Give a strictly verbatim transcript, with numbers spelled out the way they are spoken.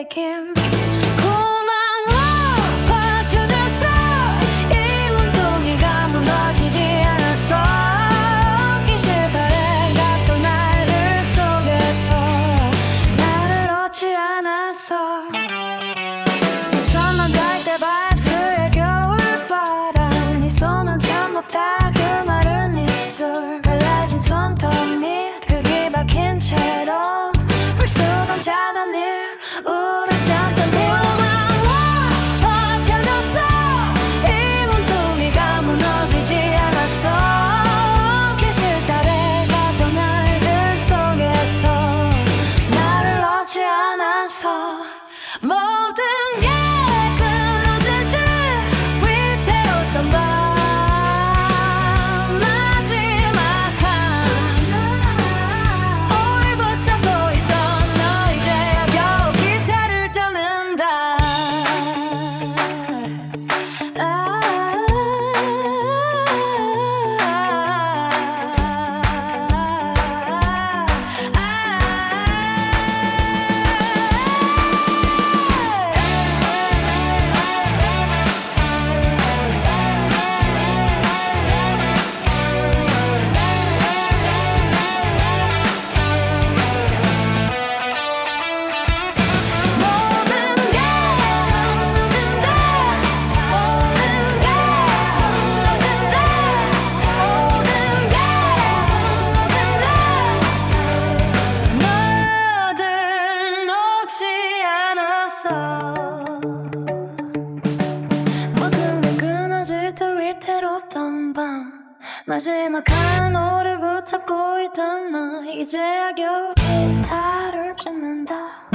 힘 고마워 버텨줘서 이 몸뚱이가 무너지지 않았어 이 실타래 같던 날들 속에서 나를 놓지 않았어 수천만 갈대밭 그의 겨울바람 네 손은 참 높다 그 마른 입술 갈라진 손톱이 흙이 박힌 채로 물속 넘자던 일 우러졌던 일 고마워 버텨줬어 이 몸뚱이가 무너지지 않았어 그 실타래 같던 날들 속에서 나를 놓지 않았어 모든 게 끊어질 듯 위태로웠던 밤 마지막 한 오일 붙잡고 있던 너 이제야 겨우 기타를 잡는다 아, 모든 게 흘러든다 모든 게 흘러든다 모든 게 흘러든다 너들 놓지 않았어 모든 게 끊어질 듯 위태롭던 밤 마지막 한 오를 붙잡고 있던 너 이제야 겨우 기타를 잡는다